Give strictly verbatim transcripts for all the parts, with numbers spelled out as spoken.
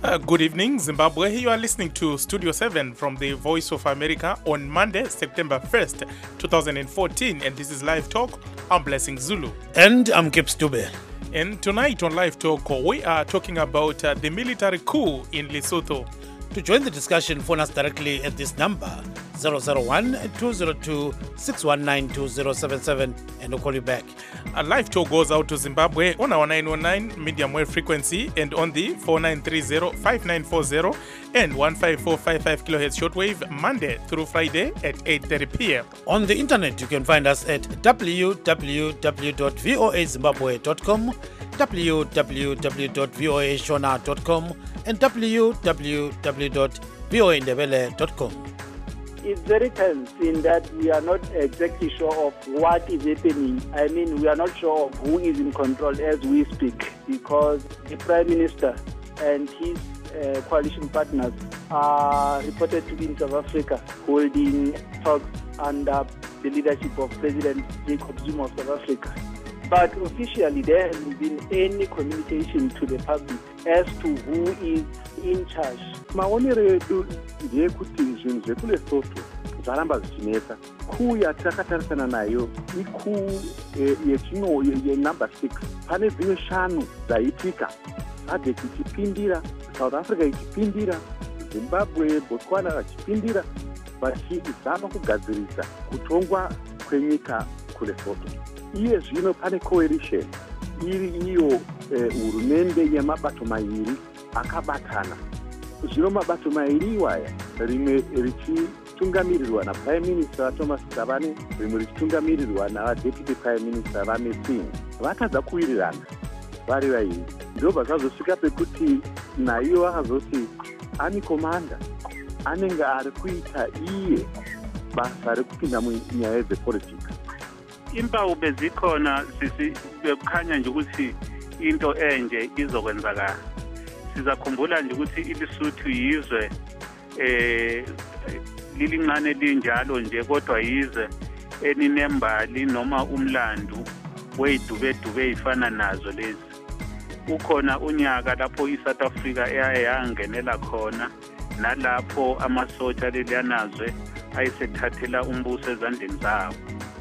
Uh, good evening, Zimbabwe. You are listening to Studio seven from the Voice of America on Monday, September first, twenty fourteen. And this is Live Talk. I'm Blessing Zulu. And I'm Kip Stube. And tonight on Live Talk, we are talking about uh, the military coup in Lesotho. To join the discussion, phone us directly at this number, zero zero one, two zero two, six one nine, two zero seven seven, and we'll call you back. A Live Talk goes out to Zimbabwe on our nine one nine medium wave frequency and on the four nine three zero, five nine four zero and one five four five five kilohertz shortwave Monday through Friday at eight thirty p.m. On the internet, you can find us at w w w dot voa zimbabwe dot com, w w w dot voa shona dot com, and w w w dot voa ndebele dot com. It's very tense in that we are not exactly sure of what is happening. I mean, we are not sure of who is in control as we speak, because the Prime Minister and his uh, coalition partners are reported to be in South Africa holding talks under the leadership of President Jacob Zuma of South Africa. But officially, there hasn't been any communication to the public as to who is in charge. Maonero edu ndeyekuti zvinhu zvekuLesotho zvaramba zvichinetsa. Coup yatakatarisana nayo ikuu yechino yenumber six. Pane dzimwe shanu dzaitika, SADC ichipindira, South Africa ichipindira, Zimbabwe, Botswana vachipindira, vachizama kugadzirisa kutongwa kwenyika kuLesotho. Iye zvino pane coalition iri iyo hurumende eh, yemabato mairi akabatana. Zvino mabato mairi iwaya, rimwe richitungamirirwa na Prime Minister Thomas Thabane, rimwe richitungamirirwa na Deputy Prime Minister Ramesing. Vakadza kuwirirana vari vairi. Ndobva zvazosvika pekuti naiyo vakazoti ani komanda anenge ari kuita iye basa rekupinda munyaya dzepolitics. Impawu bezikhona sisi bekukhanya nje ukuthi into enje izokwenzakala. Sizakhumbula nje ukuthi iLesotho yizwe eh lilincane linjalo nje, kodwa yizwe eninembali noma umlando weyidube dube ifana nazo lezi. Ukhona unyaka lapho iSouth Africa eyangenela khona, nalapho amasotsha leliyanazwe ayisethathela umbuso ezandleni zabo.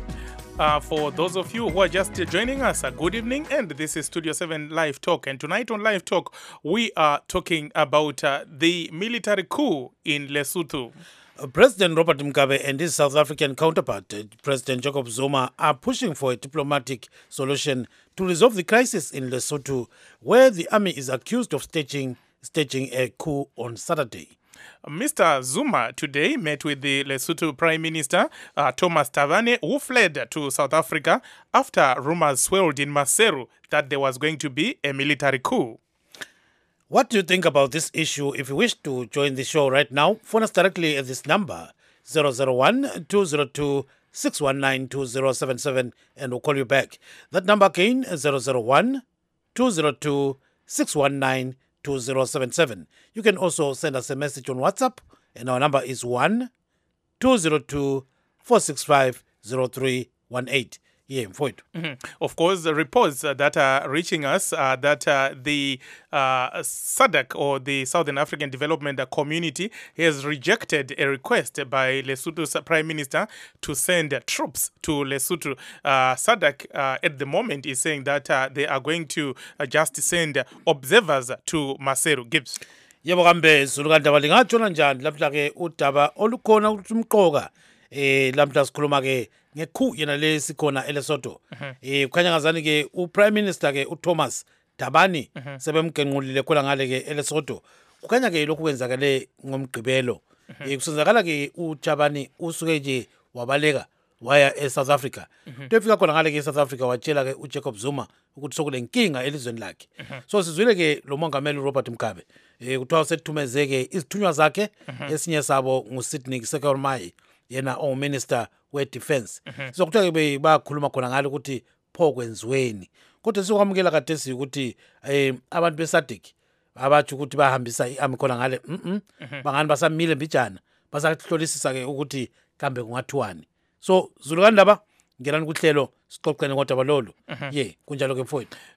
Uh, for those of you who are just joining us, uh, good evening, and this is Studio seven Live Talk. And tonight on Live Talk, we are talking about uh, the military coup in Lesotho. Uh, President Robert Mugabe and his South African counterpart, uh, President Jacob Zuma, are pushing for a diplomatic solution to resolve the crisis in Lesotho, where the army is accused of staging, staging a coup on Saturday. Mister Zuma today met with the Lesotho Prime Minister, uh, Thomas Thabane, who fled to South Africa after rumors swirled in Maseru that there was going to be a military coup. What do you think about this issue? If you wish to join the show right now, phone us directly at this number, zero zero one, two zero two, six one nine, two zero seven seven, and we'll call you back. That number again, zero zero one, two zero two, six one nine, two zero seven seven. You can also send us a message on WhatsApp, and our number is one two zero two, four six five, zero three one eight. Yeah, mm-hmm. Of course, the reports uh, that are reaching us uh, that uh, the uh, SADC, or the Southern African Development Community, has rejected a request by Lesotho's Prime Minister to send uh, troops to Lesotho. Uh, SADC uh, at the moment is saying that uh, they are going to uh, just send observers to Maseru. Gibbs. Yebo kambe zulukanti lingatshona njani lapha ke udaba olukhona ukuthi umqoka eh lamhla sikhuluma ke ngekhu yena lesikhona eLesotho. Eh kukhanya ngazani ke uPrime Minister ke uThomas Thabane sebemgenqulile khona ngale ke eLesotho. Kukhanya ke lokhu kwenzakale ngomgqibelo. Eh kusenzakala ke uThabane usuke nje wabaleka waya eSouth Africa. Tefika khona ngale ke eSouth Africa watshela ke uJacob Zuma ukuthi sokulenkinga elizweni lakhe. So sizwile ke lo mongameli Robert Mugabe eh kuthiwa sethumezeke izithunywa zakhe, esinye sabo nguSidney Sekormai, yena o minister we defense. So kuthiwa ke bakhuluma khona ngalo ukuthi pho kwenziweni. Kodwa sikwamukela kade ukuthi eh abantu beSADC abathi ukuthi bahambisa iarmy khona ngale mhm bangani basamile mbijana basahlolisisa ke ukuthi kambe kungathiwani. So zulu kandaba ngelani kuhlelo sixoxene ngodaba lolu. Ye kunjalo ke mfowethu.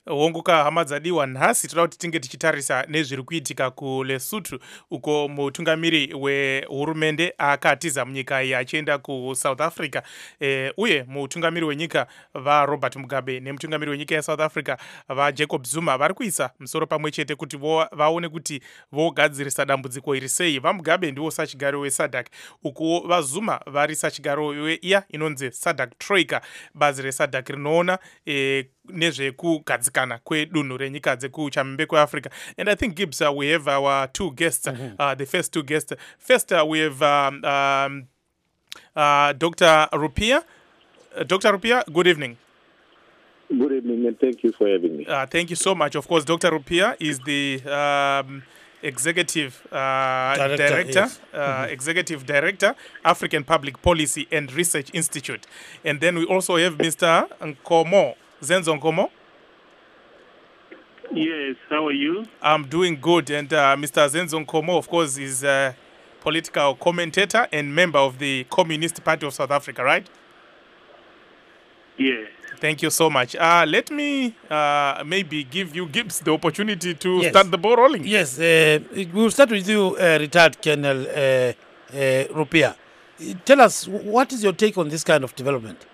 honguka hama dzadiwa, nhasi toda kuti tinge tichitarisa nezviri kuitika kuLesotho uko mutungamiri wehurumende akatiza munyika iyi achienda kuSouth Africa, e, uye mutungamiri wenyika vaRobert Mugabe nemutungamiri wenyika yeSouth Africa vaJacob Zuma vari kuisa musoro pamwe chete kuti vaone kuti vogadzirisa dambudziko iri sei. VaMugabe ndiwo sachigaro weSADC, uko vaZuma vari sachigaro weiya inonzi SADC Troika, bazi reSADC rinoona e, nezvekugadzikana kwedunhu renyika dzekuchamhembe kweAfrica. And I think, Gibbs, uh, we have our two guests, mm-hmm. uh, the first two guests. First, uh, we have um, um, uh, Doctor Rupia. Uh, Doctor Rupia, good evening. Good evening, and thank you for having me. Uh, thank you so much. Of course, Doctor Rupia is the um, Executive uh, Director, Director, yes. uh, mm-hmm. Executive Director, African Public Policy and Research Institute. And then we also have Mister Nkomo, Zenzo Nkomo. Yes, how are you? I'm doing good. And uh, Mister Zenzo Nkomo, of course, is a political commentator and member of the Communist Party of South Africa, right? Yes. Thank you so much. Uh, let me uh, maybe give you, Gibbs, the opportunity to Yes. start the ball rolling. Yes, uh, we'll start with you, uh, retired Colonel uh, uh, Rupia. Tell us, what is your take on this kind of development?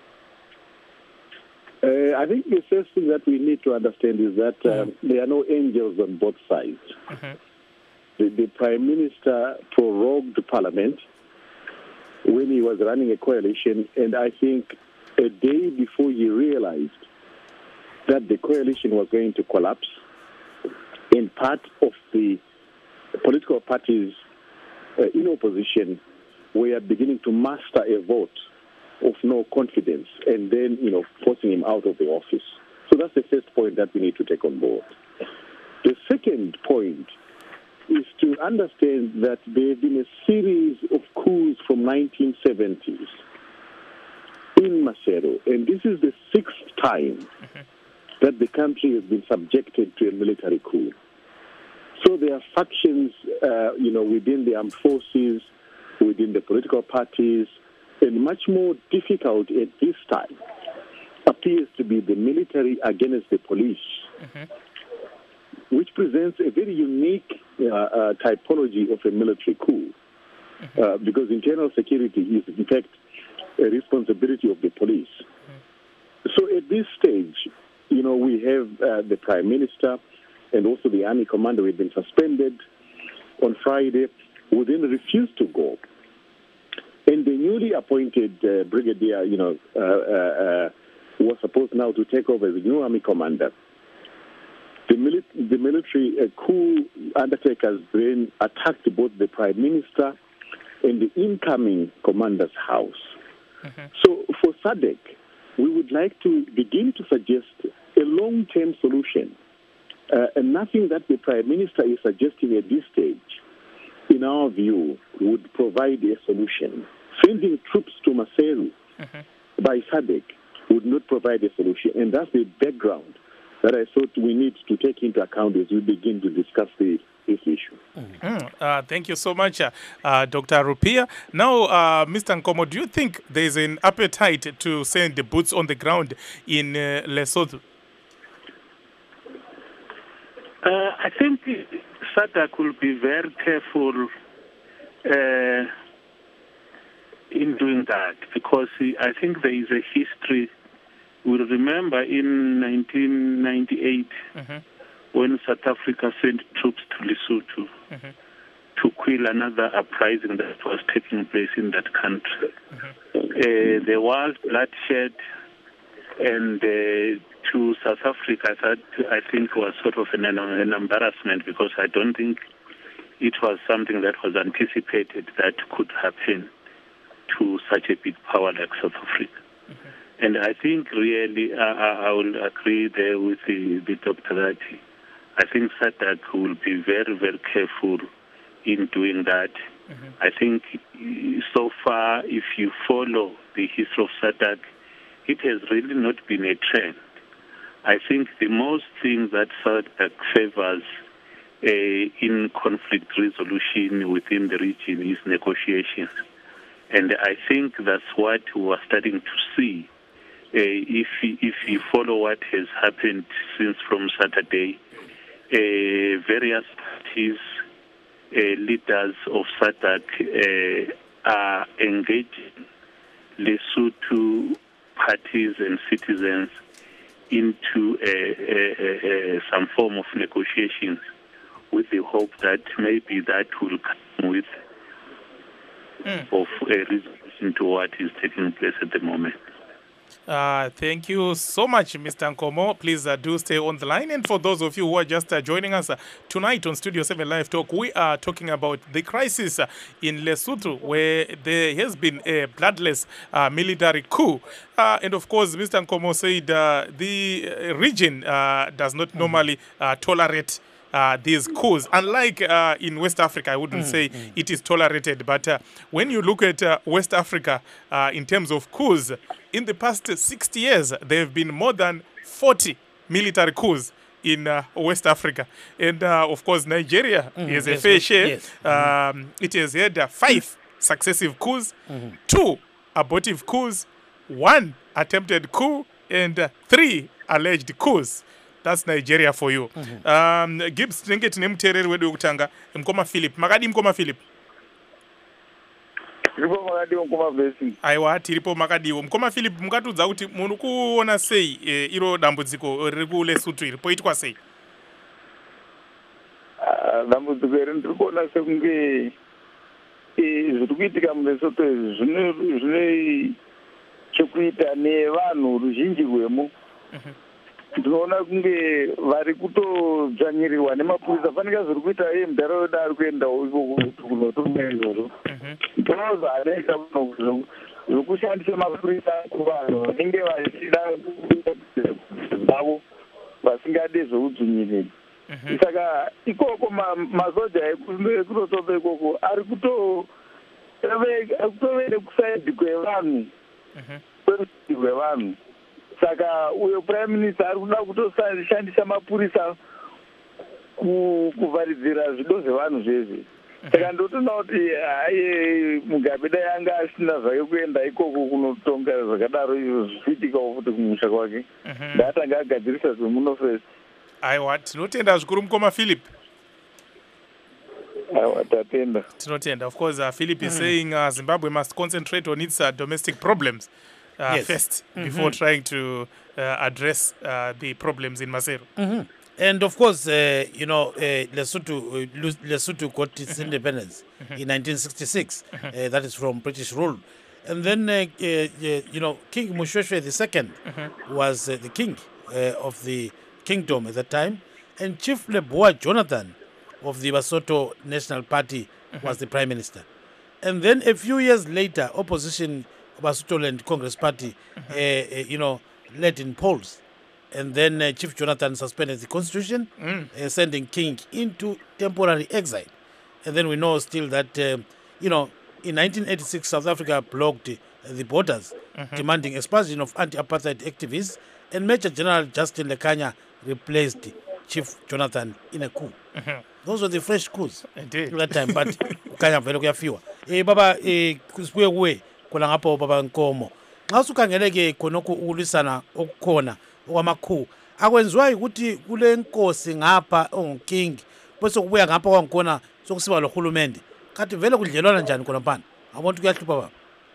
Uh, I think the first thing that we need to understand is that um, Mm-hmm. there are no angels on both sides. Mhm. The, the Prime Minister prorogued Parliament when he was running a coalition, and I think a day before he realized that the coalition was going to collapse, and part of the political parties uh, in opposition were beginning to muster a vote of no confidence, and then, you know, forcing him out of the office. So that's the first point that we need to take on board. The second point is to understand that there have been a series of coups from nineteen seventies in Maseru, and this is the sixth time that the country has been subjected to a military coup. So there are factions, uh, you know, within the armed forces, within the political parties, and much more difficult at this time appears to be the military against the police, mm-hmm. which presents a very unique uh, uh, typology of a military coup, mm-hmm. uh, because internal security is, in fact, a responsibility of the police. Mm-hmm. So at this stage, you know, we have uh, the Prime Minister and also the Army Commander who have been suspended on Friday, who then refused to go. And the newly appointed uh, brigadier, you know, uh, uh, uh, was supposed now to take over as the new army commander. The, mili- the military uh, coup undertakers then attacked both the prime minister and the incoming commander's house. Mm-hmm. So for SADC, we would like to begin to suggest a long-term solution, uh, and nothing that the prime minister is suggesting at this stage, in our view, would provide a solution. Sending troops to Maseru mm-hmm. by SADC would not provide a solution. And that's the background that I thought we need to take into account as we begin to discuss the, this issue. Mm-hmm. Uh, thank you so much, uh, uh, Doctor Rupia. Now, uh, Mister Nkomo, do you think there's an appetite to send the boots on the ground in uh, Lesotho? Uh, I think SADC will be very careful uh, in doing that, because I think there is a history. We'll remember in nineteen ninety-eight mm-hmm. when South Africa sent troops to Lesotho mm-hmm. to quell another uprising that was taking place in that country. Mm-hmm. Uh, there was bloodshed, and uh, to South Africa that I think was sort of an, an embarrassment, because I don't think it was something that was anticipated that could happen to such a big power like South Africa. Mm-hmm. And I think really, uh, I will agree there with the, the doctor that I think SADC will be very, very careful in doing that. Mm-hmm. I think so far, if you follow the history of SADC, it has really not been a trend. I think the most thing that SADC favors uh, in conflict resolution within the region is negotiations. And I think that's what we are starting to see if if you follow what has happened since from Saturday, uh, various parties, uh, leaders of SADC uh, are engaging Lesotho parties and citizens into uh, uh, uh, some form of negotiations with the hope that maybe that will come with mm. of a resolution to what is taking place at the moment. Uh, thank you so much, Mister Nkomo. Please uh, do stay on the line. And for those of you who are just uh, joining us uh, tonight on Studio seven Live Talk, we are talking about the crisis uh, in Lesotho, where there has been a bloodless uh, military coup. Uh, and of course, Mister Nkomo said uh, the region uh, does not mm-hmm. normally uh, tolerate Uh, these coups. Unlike uh, in West Africa, I wouldn't mm, say mm. it is tolerated, but uh, when you look at uh, West Africa uh, in terms of coups, in the past sixty years, there have been more than forty military coups in uh, West Africa. And uh, of course, Nigeria mm, is a yes, fair yes, share. Yes. Um, mm. It has had uh, five successive coups, mm-hmm. two abortive coups, one attempted coup, and uh, three alleged coups. That's Nigeria for you. Mm-hmm. Um, Gibbs, tinenge tine mutereri wedu wekutanga Mkoma Philip. Makadi Mkoma Philip. Tiripo makadi Mkoma Blessing. Aiwa, tiripo makadi. Mkoma Philip, mukatudza kuti munhu kuona sei e, iro dambudziko riri kuLesotho iri poitwa sei? Ah, dambudziko iri ndiri kuona sekunge zviri kuitika muLesotho zvine zvine chekuita nevanhu ruzhinji rwemo. Mhm. Ndinoona kunge vari kutodzvanyirirwa nemapurisa fanike zviri kuita iye muntaraunda ari kuendawo ikoko kunotomera izvozvo ndinoza anoita muno zvokushandisa mapurisa kuvanhu vanenge vachida zvavo vasingade zveudzvinyiririri saka ikoko masoja ekunotopa ikoko ari kutovere kusaidhi kwevanhu kwerudzi rwevanhu. Saka uyo prime minister ari kuda kutoshandisa mapurisa kuvharidzira zvido zvevanhu zvese. Saka ndotoona kuti hayi Mugabe dai anga asina zvake kuenda ikoko kunotonga zvakadaro izvo zvichiitikawo futi kumusha kwake. Ndatanga agadzirisa zvemuno first. Aiwa, tinotenda zvikuru Mkoma Philip. Aiwa, tatenda. Tinotenda. Of course, uh, Philip is mm. saying uh, Zimbabwe must concentrate on its uh, domestic problems. Uh, yes. First, mm-hmm. before trying to uh, address uh, the problems in Maseru. Mm-hmm. And of course, uh, you know, uh, Lesotho, uh, Lesotho got its mm-hmm. independence mm-hmm. in nineteen sixty-six. Mm-hmm. Uh, that is from British rule. And then, uh, uh, you know, King Moshoeshoe the second mm-hmm. was uh, the king uh, of the kingdom at that time. And Chief Lebowa Jonathan of the Basotho National Party mm-hmm. was the prime minister. And then a few years later, opposition Basotho Congress Party, mm-hmm. uh, uh, you know, led in polls. And then uh, Chief Jonathan suspended the constitution, mm. uh, sending King into temporary exile. And then we know still that, uh, you know, in nineteen eighty-six, South Africa blocked uh, the borders, mm-hmm. demanding expulsion of anti-apartheid activists. And Major General Justin Lekanya replaced Chief Jonathan in a coup. Mm-hmm. Those were the fresh coups Indeed. at that time, but Kanya vele kuyafiwa. Eh baba eh kusibuye kuwe kula ngapho baba Nkomo. Xa usukhangeleke khonokho ukulwisana okukhona okwamakhu akwenziwa ukuthi kule nkosi ngapha onguking bese kubuya ngapha kwangikhona sokusiba lohulumende kanti vele kudlelwana njani khona phana abantu kuyahlupha baba.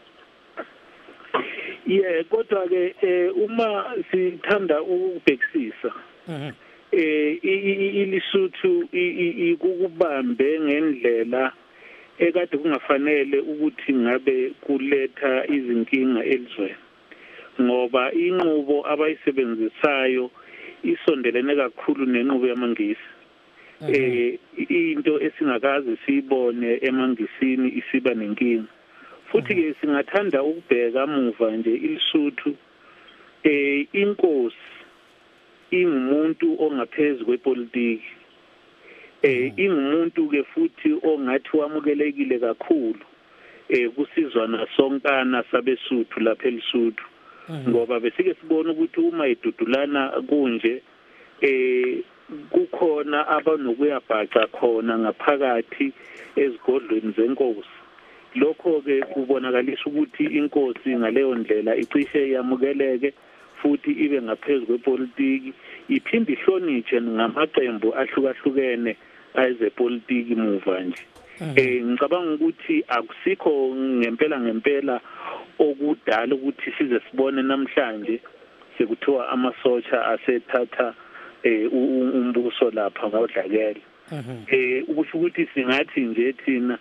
Yeah, kodwa ke uma sithanda ukubhekisisa eh iLesotho ikukubambe ngendlela ekade kungafanele ukuthi ngabe kuletha izinkinga elizweni ngoba inqubo abayisebenzisayo isondelene kakhulu nenqubo yamangisi. Eh into esingakazi siyibone emangisini isiba nenkinga. Futhi ke singathanda ukubheka amuva nje iLesotho eh inkosi ingumuntu ongaphezulu kwepolitiki. Eh ingumuntu ke futhi ongathi wamukelekile kakhulu eh kusizwana sonkana sabesuthu lapha eLesotho. Ngoba besike sibona ukuthi uma idudulana kunje eh kukhona abanokuyabhaca khona ngaphakathi ezigodlweni zenkosi lokho ke kubonakalisa ukuthi inkosi ngaleyo ndlela icishe yamukeleke futhi ibe ngaphezulu kwepolitiki, iphinde ihlonitshe ngamaqembu ahlukahlukene ayezepolitiki muva nje. Eh ngicabanga ukuthi akusikho ngempela ngempela okudala ukuthi size sibone namhlanje sekuthiwa amasotsha asethatha eh umbuso lapha ngawudlakela. Eh ukusho ukuthi singathi nje thina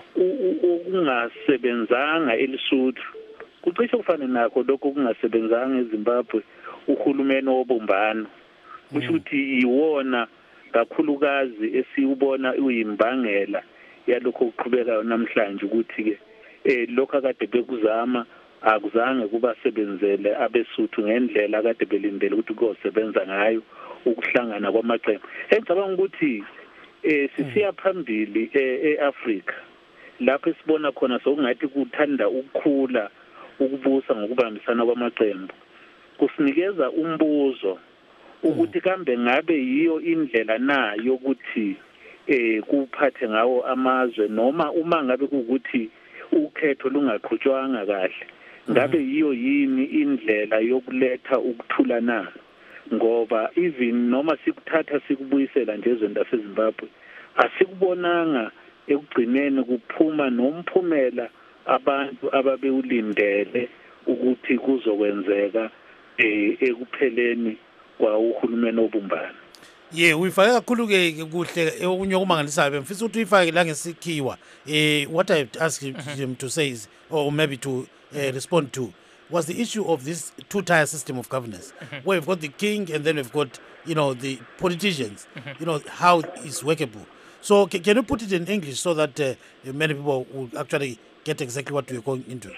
ukungasebenzanga eLesotho kucishe kufana nakho lokho kungasebenzanga eZimbabwe uhulumeni wobumbano. Kusho ukuthi iwona kakhulukazi esiyubona uyimbangela yalokho ukuqhubekayo namhlanje ukuthi ke eh lokho akade bekuzama akuzange kubasebenzele abeSuthu ngendlela akade belindele ukuthi kuzosebenza ngayo ukuhlangana kwamaqembu. Engicabanga ukuthi eh sisiya phambili eAfrika lapho sibona khona sokungathi kuthanda ukukhula ukubusa ngokubambisana kwamaqembu. Kusinikeza umbuzo ukuthi kambe ngabe yiyo indlela na yokuthi eh kuphathe ngawo amazwe noma uma ngabe ukuthi ukhetho lungaqhutshwanga kahle ngabe yiyo yini indlela yokuletha ukuthula na, ngoba even noma sikuthatha sikubuyisela nje ezweni laseZimbabwe asikubonanga ekugcineni kuphuma nomphumela abantu ababewulindele ukuthi kuzokwenzeka eh ekupheleni kwa uhulumeni obumbano. Ye uyifake kakhulu ke kuhle okunye okumangalisayo bemfisa ukuthi uyifake la ngesikhiwa. Eh what I asked him, mm-hmm. him to say is, or maybe to uh, respond to, was the issue of this two-tier system of governance, mm-hmm. where we've got the king and then we've got, you know, the politicians, mm-hmm. you know, how it's workable. So can, can you put it in English so that uh, many people will actually get exactly what we're going into?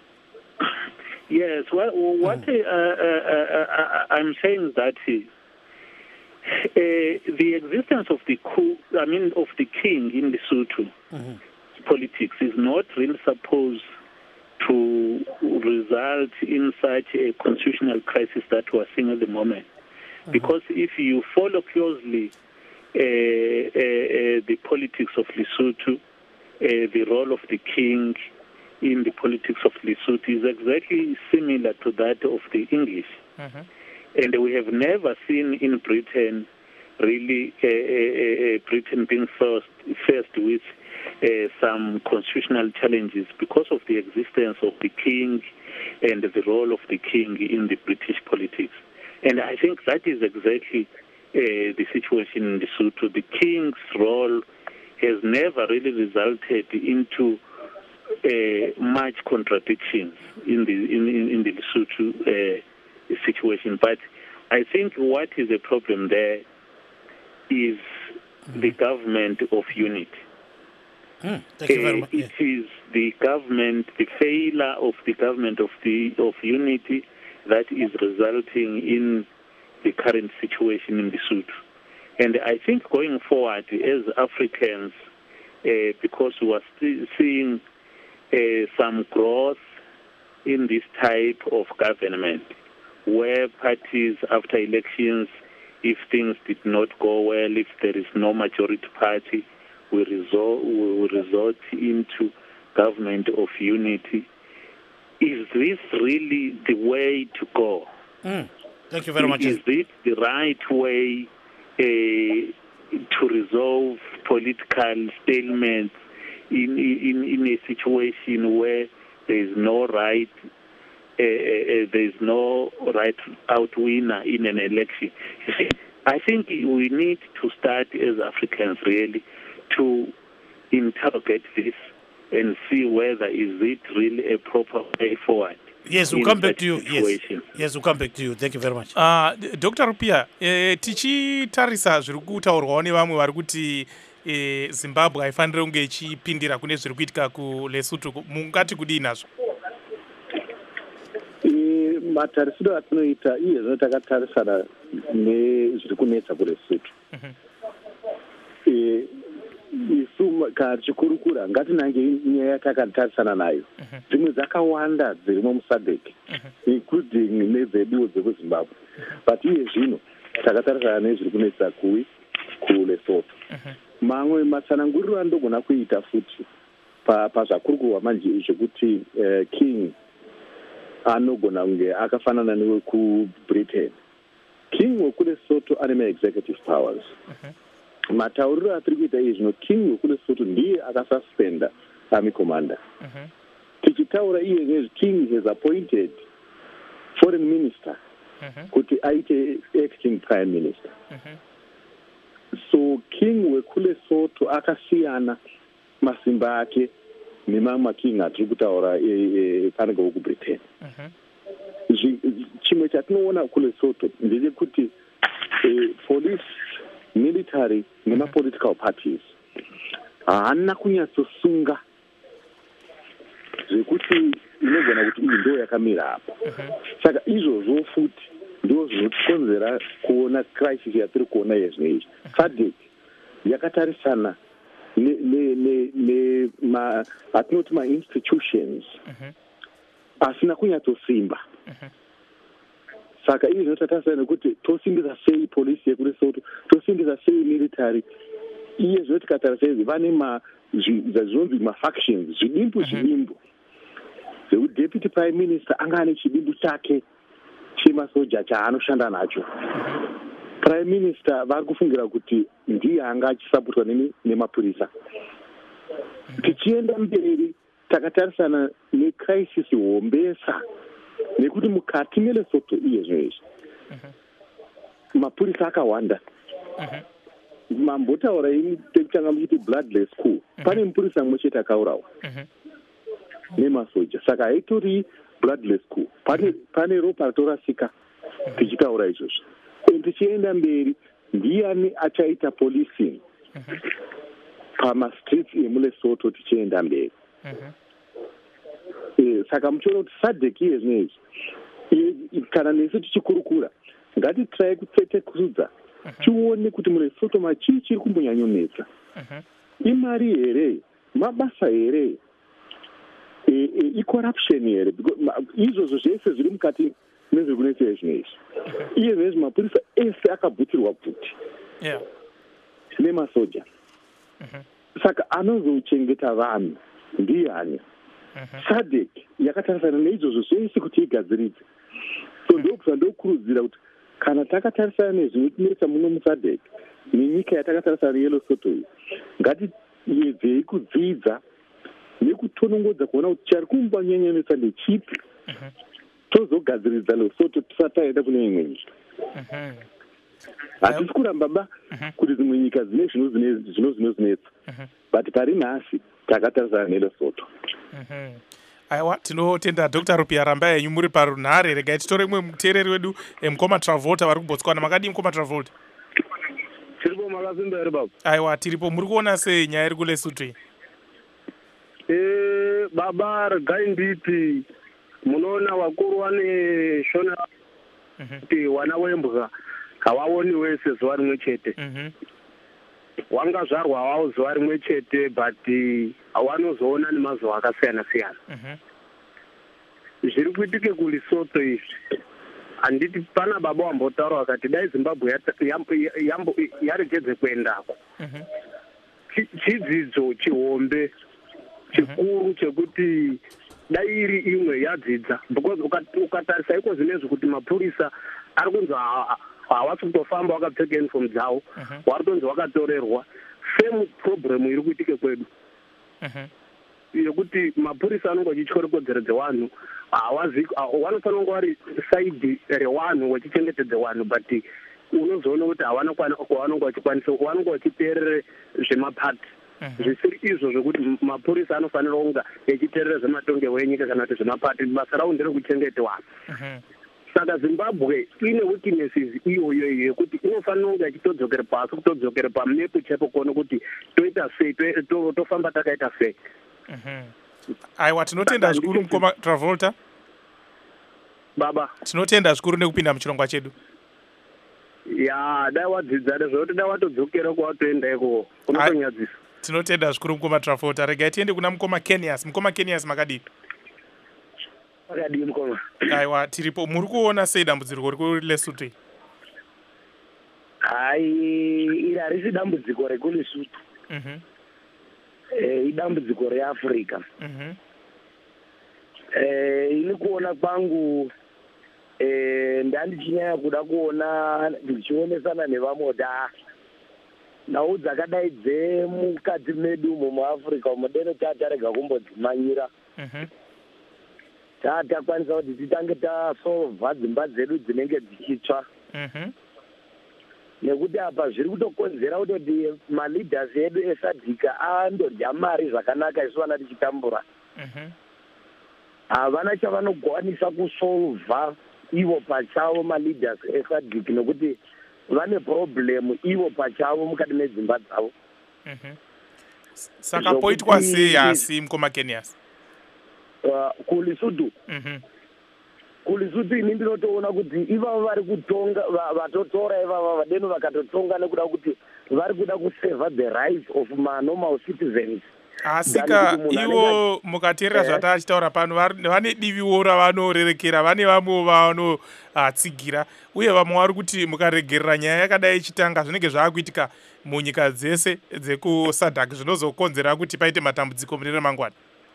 Yes, well, what mm. uh, uh, uh, I'm saying is that uh, the existence of the coup, I mean, of the king in Lesotho mm-hmm. politics is not really supposed to result in such a constitutional crisis that we're seeing at the moment. Mm-hmm. Because if you follow closely uh, uh, uh, the politics of Lesotho, uh, the role of the king in the politics of Lesotho is exactly similar to that of the English. Mm-hmm. And we have never seen in Britain really uh, uh, uh, Britain being first, faced with uh, some constitutional challenges because of the existence of the king and the role of the king in the British politics. And I think that is exactly uh, the situation in Lesotho. The king's role has never really resulted into uh, much contradictions in the in, in, in the Lesotho uh, situation. But I think what is the problem there is the government of unity. Mm, thank you very much. Uh, it yeah. is the government, the failure of the government of the of unity that is resulting in the current situation in Lesotho. And I think going forward, as Africans, uh, because we are still seeing uh, some growth in this type of government, where parties after elections, if things did not go well, if there is no majority party, we resort, we resort into government of unity. Is this really the way to go? Mm. Thank you very much. Is it the right way uh, to resolve political stalements in, in, in a situation where there is no right Uh, uh, there is no right out winner in an election? You see, I think we need to start as Africans really to interrogate this and see whether is it really a proper way forward. Yes, we'll come back to you. Yes. yes, we'll come back to you. Thank you very much. Uh, Doctor Rupia, eh, tichitarisa zviri kutaurwawo nevamwe vari kuti eh, Zimbabwe haifaniri kunge ichipindira kune zviri kuitika kuLesotho, mungati kudii nazvo? Matarisiro atinoita iye zvino takatarisana nezviri kunetsa kuLesotho. Isu kana tichikurukura ngatinange nyaya yatakatarisana nayo. Dzimwe dzakawanda dzirimo musadek, including nedzeduwo dzekuZimbabwe. But iye zvino takatarisana nezviri kunetsa kuLesotho. Mamwe matsananguriro andogona kuita futi pazvakurikuhwa manje zvekuti uh, king anogona kunge akafanana newekubritain. King wekuLesotho ane ma-executive powers. Uh-huh. Matauriro atiri kuita izvi zvino king wekuLesotho ndiye akasuspenda army commander. Uh-huh. Tichitaura iye nezvi king has appointed foreign minister uh-huh. kuti aite acting prime minister. Uh-huh. So king wekuLesotho akasiyana masimba ake nemamwe making atiri kutaura panenge wekubritain. Uh-huh. Chimwe chatinoona kuLesotho ndechekuti eh, police, military nemapolitical parties haana kunyatsosunga zvekuti inogona kuti iyi ndo yakamira apo. Saka izvozvo futi ndo zvinotikonzera kuona crisis yatiri kuona yezvino izvi. SADC yakatarisana atinoti ma-institutions asina kunyatsosimba. Saka izvi zvinotarisana nekuti tosimbisa sei polisi yekuLesotho, tosimbisa sei military. Iye zvino tikatarisa izvi vane zvinonzi ma-factions, zvidimbu zvidimbu. Deputy prime minister anga ane chidimbu chake chemasoja chaanoshanda nacho. Prime minister vari kufungira kuti ndiye anga achisapotwa nemapurisa. Tichienda mberi takatarisana necrisis hombesa nekuti mukati meLesotho iye zvinoizvi mapurisa akawanda. Mambotaura ini tekutanga muchiti bloodless coup, pane mupurisa mumwe chete akaurawa nemasoja, saka haitori bloodless coup, pane pane ropa ratorasika tichitaura izvozvo. Tichienda mberi ndiani achaita policing pamastreets emuLesotho tichienda mberi. E, saka muchiona kuti SADC iye zvinezvi kana nesu tichikurukura ngatitrai kutsetekudzudza tione kuti muLesotho machii chiri kumbonyanyonetsa. Imari here, mabasa here, icorruption here, izvozvo zvese zviri mukati mezviri kunetsa zvinezvi. Iye zvinezvi mapurisa ese akabvutirwa bvuti nemasoja. Saka anozochengeta vanhu ndiani? SADC yakatarisana neizvozvo zvese kuti igadziridze. So ndokusa ndokurudzira kuti kana takatarisana nezvinotinetsa muno muSADC nenyika yatakatarisana yeLesotho iyi, ngatiyedzei kudzidza nekutonongodza kuona kuti chari kumbonyanyanetsa ndechipi, tozogadziridza Lesotho tisati taenda kune imwe nyika. Hatisi kuramba ba kuti dzimwe nyika dzine zvino zvinotsinetsa, but pari nhasi takatarisana neLesotho. Aiwa, tinotenda Doctor Rupia Rambai yenyu muri parunhare. Regai titore mumwe muteereri wedu Mukoma Travolta vari kuBotswana. Makadii Mukoma Travolta? Tiripo makazimba here baba. Aiwa, tiripo. Muri kuona sei nyaya iri kuLesotho iyi? Eh, baba regai nditi munoona vakuru vane shona kuti wana wembwa havaoni wese zuva rimwe chete. Wanga zvarwa hwawo zuva rimwe chete, but wanozoona nemazuva akasiyana siyana. Zviri kuitike kuLesotho izvi handiti pana baba wambotaura wakati dai Zimbabwe yaregedze kuendako. Chidzidzo chihombe chikuru chekuti dai iri imwe yadzidza, because ukatarisa iko zvinezvi kuti mapurisa ari kunzi havasi kutofamba wakapfeka uniform dzavo, wari tonzi wakatorerwa. Same problem iri kuitike kwedu yekuti mapurisa anonge achityhorekodzeredze vanhu, vanofanira kunge vari saidi revanhu vachichengetedze vanhu, but unozoona kuti havana kwavanonge vachikwanisa, vanonge vachiteerere zvemapati zvisiri izvo zvekuti mapurisa anofanira kunge echiteerere zvematongerwo enyika kana kuti zvemapati. Basa ravo nderekuchengete vanhu. Saka Zimbabwe ine weaknesses iyoyo yekuti inofanira kunge achitodzokera pasi, kutodzokera pamepu chaipo kuona kuti toita sei, tofamba takaita sei. Aiwa, tinotenda zvikuru Mukoma Travolta. Baba, tinotenda zvikuru nekupinda muchirongwa chedu. Ya, dai wadzidza nezvekuti dai watodzokera kwawatoenda iko unotonyadzisa. Tinotenda zvikuru Mukoma Travolta. Regai tiende kuna Mukoma Kenias. Mukoma Kenias, makadii? Makadii Mukoma? Aiwa, tiripo. Muri kuona sei dambudziko riri kuLesotho? Hai, iri harisi dambudziko rekuLesotho. eh, idambudziko reAfrica. Mhm. Eh, ini kuona kwangu eh, ndandichinyanya kuda kuona ndichionesana nevamota nhau dzakadai dzemukati medu umo muAfrica umo deno tatarega kumbodzimanyira. Mhm. tatakwanisa kuti titange tasolva dzimba dzedu dzinenge dzichitsva. Mhm. nekuti apa zviri kutokonzera kutoti maleaders edu esadhika andodya mari zvakanaka isu vana tichitambura. Mhm. havana chavanokwanisa kusolva ivo pachavo maleaders esadhik nekuti vane problem ivo pachavo mukati medzimba dzavo. Mhm. Saka poitwa sei asi mukoma Kenyas? Uh, kuLesotho. Mhm. kuLesotho ini ndinotoona kuti ivavo vari kutonga vatotora ivava vadeno vakatotonga nekuda kuti vari kuda kuseva the rights of normal citizens. Asika ivo mukateerera zvatachitaura pano vane diviwo ravanorerekera, vane vamwe vanotsigira, uye vamwe vari kuti mukaregerera nyaya yakadai ichitanga zvinenge zvaakuitika munyika dzese dzekusadhak zvinozokonzera kuti paite matambudziko mune ramangwana.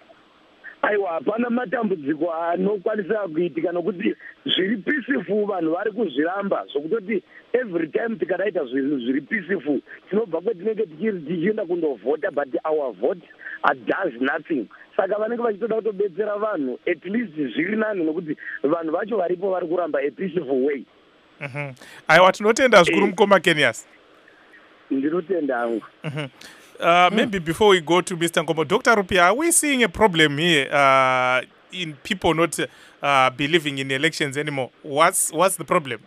aiwa hapana matambudziko anokwanisa kuitika nokuti zviri peaceful vanhu vari kuzviramba zvokutoti every time tikadaita zvinhu zviri peaceful tinobva kwetinenge tichienda kundovhota but our vote does nothing. Saka vanenge vachitoda kutobetsera vanhu at least zviri nani nokuti vanhu vacho varipo vari kuramba a peaceful way. Mhm. Aiwa tinotenda zvikuru mukoma Kenyas. Ndinotenda hangu. Mhm. Uh, maybe before we go to Mister Nkomo, Doctor Rupia, are we seeing a problem here uh, in people not uh, believing in elections anymore? What's what's the problem?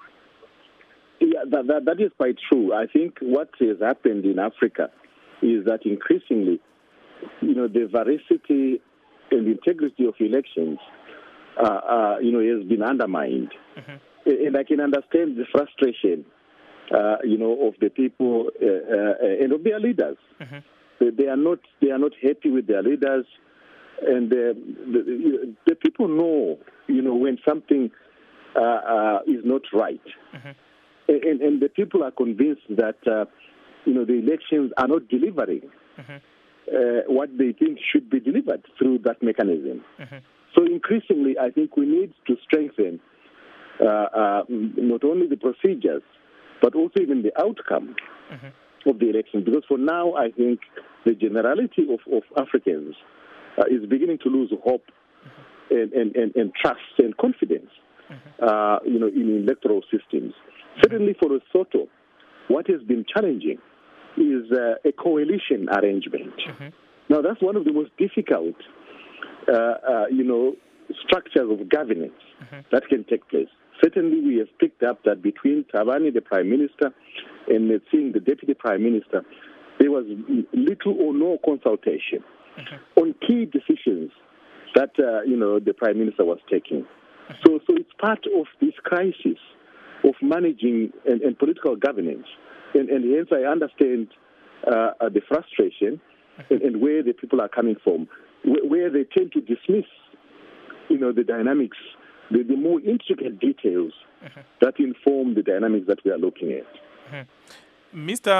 Yeah, that, that, that is quite true. I think what has happened in Africa is that increasingly, you know, the veracity and integrity of elections, uh, uh, you know, has been undermined. Mm-hmm. And I can understand the frustration, uh, you know, of the people uh, uh, and of their leaders. Mm-hmm. They, they are not they are not happy with their leaders, and uh, the, the people know, you know, when something uh, uh, is not right. Mm-hmm. And, and the people are convinced that, uh, you know, the elections are not delivering mm-hmm. uh, what they think should be delivered through that mechanism. Mm-hmm. So increasingly, I think we need to strengthen uh, uh, not only the procedures, but also even the outcome mm-hmm. of the election. Because for now, I think the generality of, of Africans uh, is beginning to lose hope mm-hmm. and, and, and, and trust and confidence, mm-hmm. uh, you know, in electoral systems. Certainly for Lesotho, what has been challenging is uh, a coalition arrangement. Mm-hmm. Now, that's one of the most difficult, uh, uh, you know, structures of governance mm-hmm. that can take place. Certainly, we have picked up that between Thabane, the Prime Minister, and Metsing, the Deputy Prime Minister, there was little or no consultation mm-hmm. on key decisions that, uh, you know, the Prime Minister was taking. Mm-hmm. So, so it's part of this crisis of managing and, and political governance. And, and hence I understand uh, uh, the frustration and, and where the people are coming from, where, where they tend to dismiss, you know, the dynamics, the, the more intricate details uh-huh. that inform the dynamics that we are looking at. Uh-huh. Mister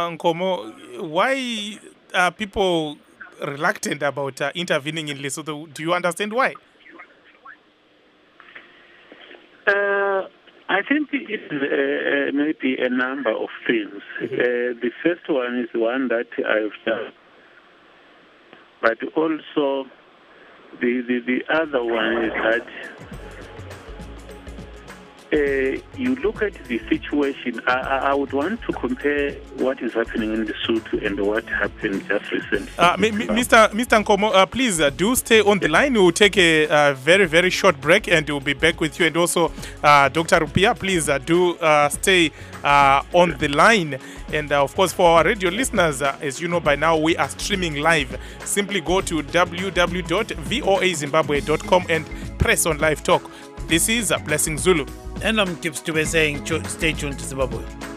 Nkomo, why are people reluctant about uh, intervening in Lesotho? Do you understand why? Uh, I think it's uh, maybe a number of things. Mm-hmm. Uh, the first one is one that I've done, but also the, the, the other one is that uh, you look at the situation. I, I would want to compare what is happening in Lesotho and what happened just recently. Uh, m- m- Mister Mister Nkomo, uh, please uh, do stay on the line. We will take a uh, very, very short break and we'll be back with you. And also, uh, Doctor Rupia, please uh, do uh, stay uh, on the line. And uh, of course, for our radio listeners, uh, as you know by now, we are streaming live. Simply go to w w w dot voa zimbabwe dot com and press on live talk. This is uh, Blessing Zulu. And I'm Tips to be saying, stay tuned to Zimbabwe.